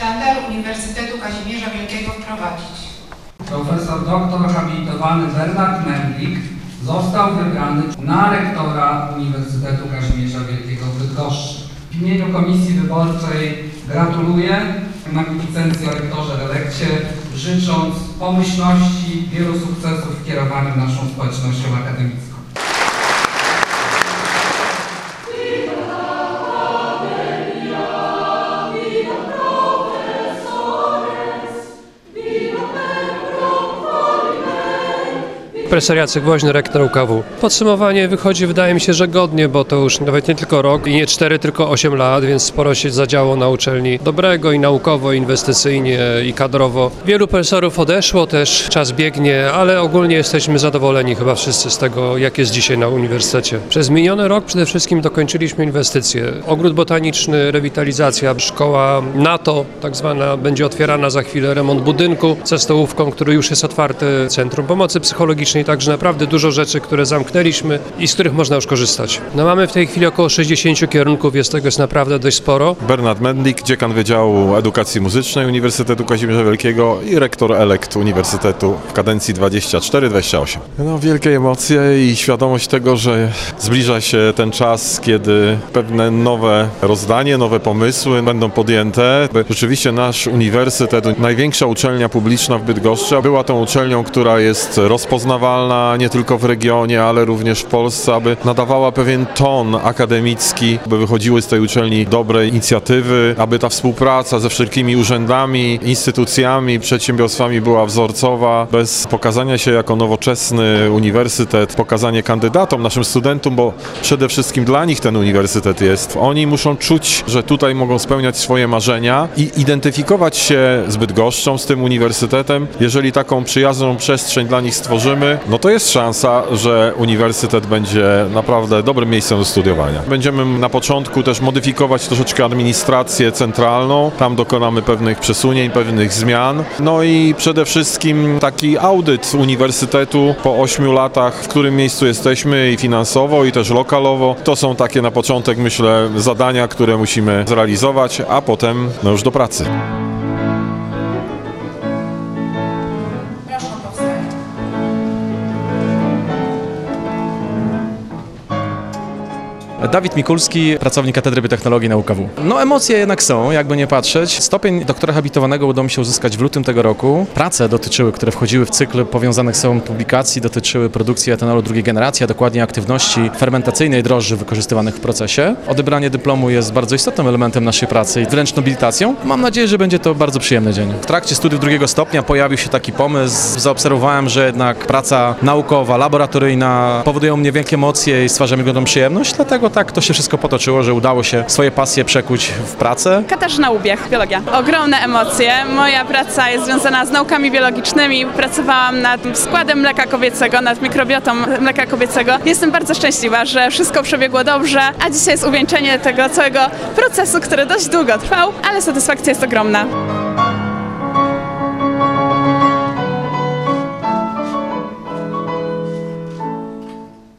Sztandar Uniwersytetu Kazimierza Wielkiego wprowadzić. Profesor doktor habilitowany Bernard Mendlik został wybrany na rektora Uniwersytetu Kazimierza Wielkiego w Bydgoszczy. W imieniu Komisji Wyborczej gratuluję magnificencji o rektorze elekcie, życząc pomyślności, wielu sukcesów w kierowaniu naszą społecznością akademicką. Profesor Jacek Woźny, rektor UKW. Podsumowanie wychodzi, wydaje mi się, że godnie, bo to już nawet nie tylko rok i nie 4, tylko 8 lat, więc sporo się zadziało na uczelni dobrego i naukowo, i inwestycyjnie, i kadrowo. Wielu profesorów odeszło, też czas biegnie, ale ogólnie jesteśmy zadowoleni chyba wszyscy z tego, jak jest dzisiaj na uniwersytecie. Przez miniony rok przede wszystkim dokończyliśmy inwestycje. Ogród botaniczny, rewitalizacja, szkoła NATO, tak zwana, będzie otwierana za chwilę, remont budynku ze stołówką, który już jest otwarty, Centrum Pomocy Psychologicznej. Także naprawdę dużo rzeczy, które zamknęliśmy i z których można już korzystać. No mamy w tej chwili około 60 kierunków, tego jest naprawdę dość sporo. Bernard Mendlik, dziekan Wydziału Edukacji Muzycznej Uniwersytetu Kazimierza Wielkiego i rektor elekt Uniwersytetu w kadencji 24-28. No, wielkie emocje i świadomość tego, że zbliża się ten czas, kiedy pewne nowe rozdanie, nowe pomysły będą podjęte. Rzeczywiście nasz uniwersytet, największa uczelnia publiczna w Bydgoszczy, była tą uczelnią, która jest rozpoznawalna nie tylko w regionie, ale również w Polsce, aby nadawała pewien ton akademicki, by wychodziły z tej uczelni dobre inicjatywy, aby ta współpraca ze wszelkimi urzędami, instytucjami, przedsiębiorstwami była wzorcowa, bez pokazania się jako nowoczesny uniwersytet, pokazanie kandydatom, naszym studentom, bo przede wszystkim dla nich ten uniwersytet jest. Oni muszą czuć, że tutaj mogą spełniać swoje marzenia i identyfikować się z Bydgoszczą, z tym uniwersytetem. Jeżeli taką przyjazną przestrzeń dla nich stworzymy, no to jest szansa, że uniwersytet będzie naprawdę dobrym miejscem do studiowania. Będziemy na początku też modyfikować troszeczkę administrację centralną, tam dokonamy pewnych przesunięć, pewnych zmian. No i przede wszystkim taki audyt uniwersytetu po 8 latach, w którym miejscu jesteśmy i finansowo, i też lokalowo. To są takie na początek, myślę, zadania, które musimy zrealizować, a potem no już do pracy. Dawid Mikulski, pracownik Katedry Biotechnologii na UKW. No emocje jednak są, jakby nie patrzeć. Stopień doktora habilitowanego udało mi się uzyskać w lutym tego roku. Prace dotyczyły, które wchodziły w cykl powiązanych z sobą publikacji, dotyczyły produkcji etanolu drugiej generacji, a dokładnie aktywności fermentacyjnej drożdży wykorzystywanych w procesie. Odebranie dyplomu jest bardzo istotnym elementem naszej pracy i wręcz nobilitacją. Mam nadzieję, że będzie to bardzo przyjemny dzień. W trakcie studiów drugiego stopnia pojawił się taki pomysł. Zaobserwowałem, że jednak praca naukowa, laboratoryjna powodują mnie wielkie emocje i stwarza mi ogromną przyjemność, dlatego tak to się wszystko potoczyło, że udało się swoje pasje przekuć w pracę. Katarzyna Łubiech, biologia. Ogromne emocje. Moja praca jest związana z naukami biologicznymi. Pracowałam nad składem mleka kobiecego, nad mikrobiotą mleka kobiecego. Jestem bardzo szczęśliwa, że wszystko przebiegło dobrze, a dzisiaj jest uwieńczenie tego całego procesu, który dość długo trwał, ale satysfakcja jest ogromna.